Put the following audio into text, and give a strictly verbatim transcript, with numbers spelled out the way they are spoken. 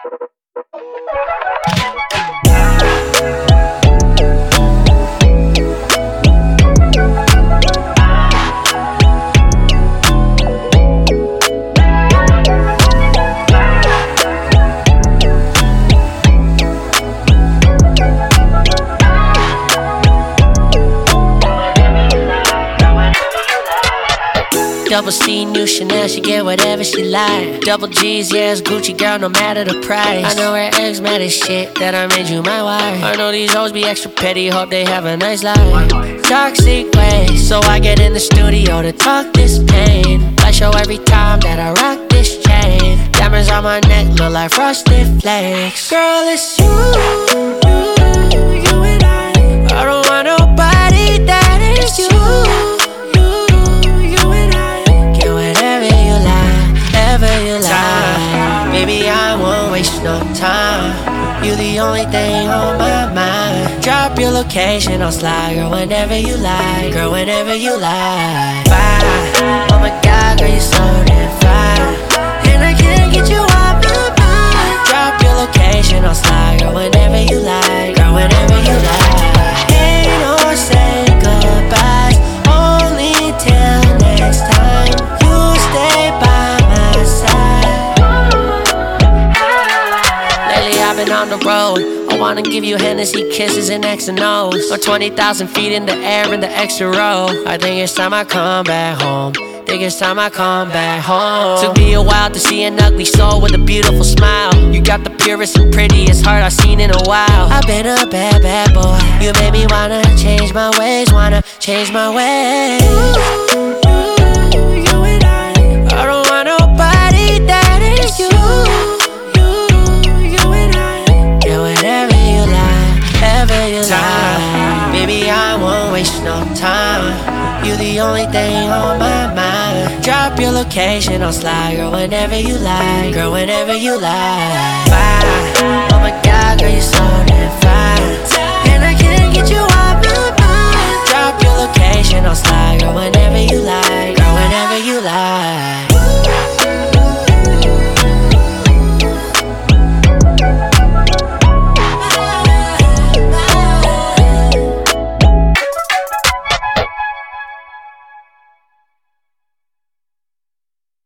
Double C, new Chanel, she get whatever she like. Double G's, yeah, it's Gucci, girl, no matter the price. I know her ex mad as shit that I made you my wife. I know these hoes be extra petty, hope they have a nice life. Toxic ways, so I get in the studio to talk this pain. I show every time that I rock this chain. Diamonds on my neck look like frosted flakes. Girl, it's you, you, you and I. I don't want nobody that is you. Baby, I won't waste no time. You the only thing on my mind. Drop your location, I'll slide. Girl, whenever you like. Girl, whenever you like. Fine. Oh my God, girl, you're so damn fine. And I can't get you off my mind. Drop your location, I'll slide. Girl, whenever you like. Girl, whenever you like. Ain't no saying goodbyes, only till next time. You stay by my side. I've been on the road. I wanna give you Hennessy kisses and X and O's. Or twenty thousand feet in the air in the extra row. I think it's time I come back home. Think it's time I come back home. Took me a while to see an ugly soul with a beautiful smile. You got the purest and prettiest heart I've seen in a while. I've been a bad, bad boy. You made me wanna change my ways. Wanna change my ways. You, you, you and I. I don't want nobody that is you. Time. Baby, I won't waste no time. You the only thing on my mind. Drop your location, I'll slide. Girl, whenever you like. Girl, whenever you like. Fine. Oh my God, girl, you're so damn fine.